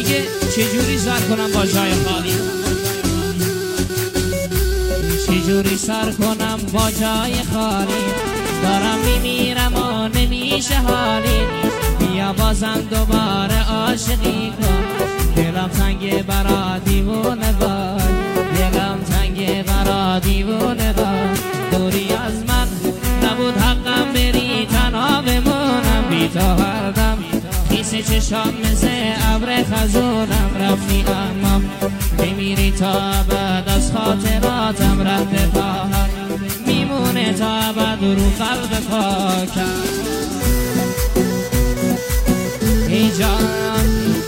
میگه چجوری سر کنم با جای خالی، چجوری سر کنم با جای خالی، دارم میمیرم و نمیشه حالی، بیا بازم دوباره عاشقی کن، دلم تنگ برا دیوونه وای، دلم تنگ برا دیوونه وای، دوری از من نبود حقم بری تنها بمونم، بی تو هر دم خیس چشام مثل ابر خزونم، رفتی اما بمیری تا ابد از خاطراتم، رد خواهد میمونه تا ابد رو قلب پاکم. ای جان